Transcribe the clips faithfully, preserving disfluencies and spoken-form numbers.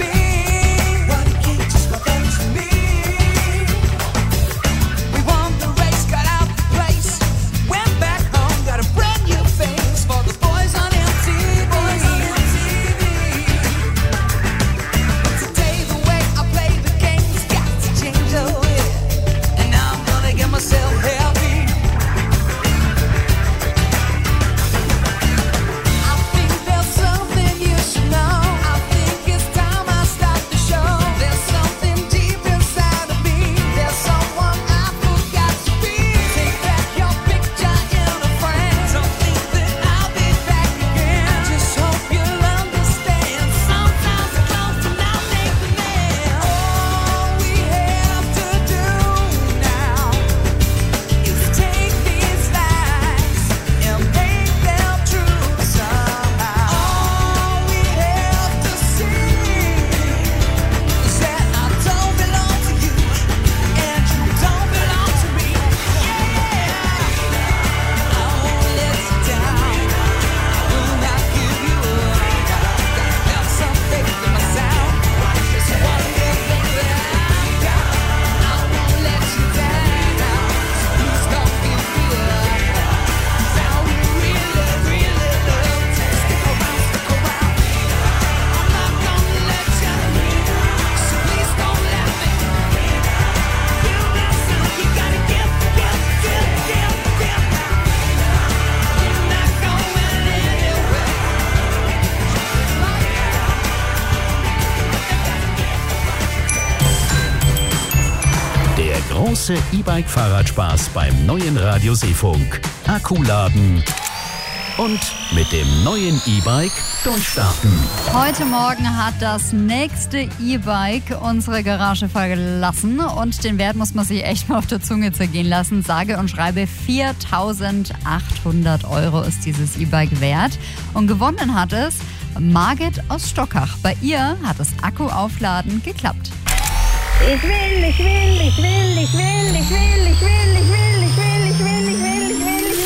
große E-Bike-Fahrradspaß beim neuen Radio Seefunk. Akkuladen und mit dem neuen E-Bike durchstarten. Heute Morgen hat das nächste E-Bike unsere Garage verlassen und den Wert muss man sich echt mal auf der Zunge zergehen lassen. Sage und schreibe viertausendachthundert Euro ist dieses E-Bike wert. Und gewonnen hat es Margit aus Stockach. Bei ihr hat das Akkuaufladen geklappt. Ich will, ich will, ich will, ich will, ich will, ich will, ich will, ich will, ich will, ich will, ich will, ich will, ich will, ich will, ich will,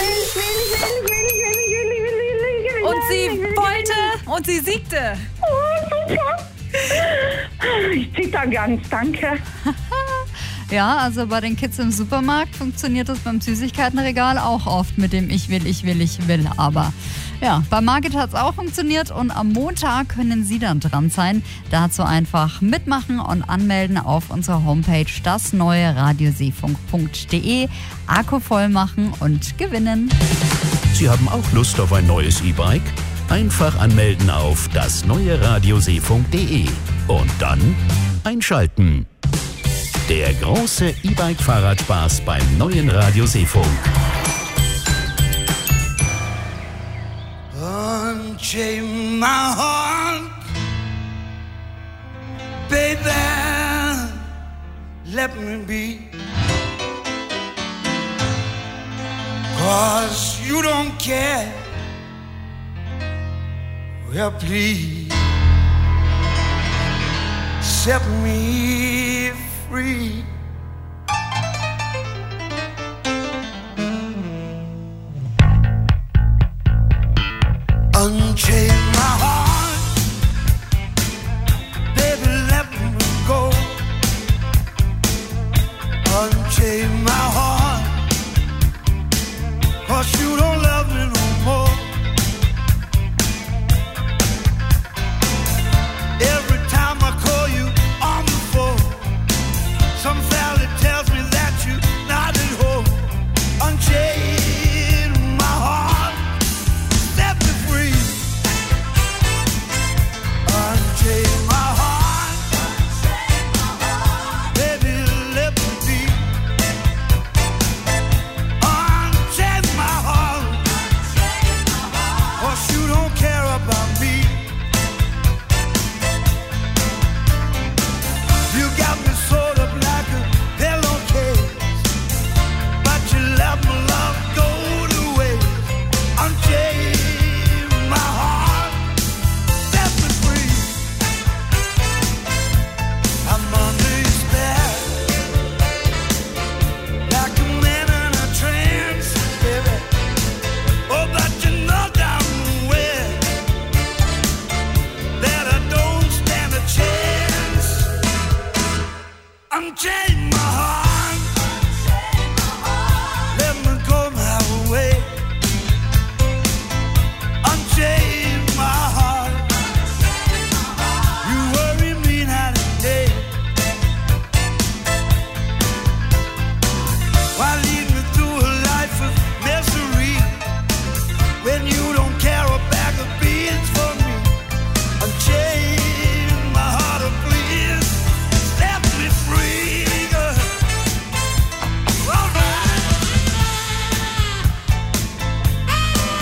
ich will, ich will, ich will, ich will. Und sie wollte und sie siegte. Oh, super. Ich zitter ganz, danke. Ja, also bei den Kids im Supermarkt funktioniert das beim Süßigkeitenregal auch oft mit dem Ich will, ich will, ich will. Aber ja, bei Margit hat es auch funktioniert und am Montag können Sie dann dran sein. Dazu einfach mitmachen und anmelden auf unserer Homepage das neue radioseefunk punkt de, Akku voll machen und gewinnen. Sie haben auch Lust auf ein neues E-Bike? Einfach anmelden auf das neue radioseefunk punkt de und dann einschalten. Der große E-Bike-Fahrradspaß beim neuen Radio Seefunk. Unchain my heart, baby, let me be, 'cause you don't care, well please, set me free.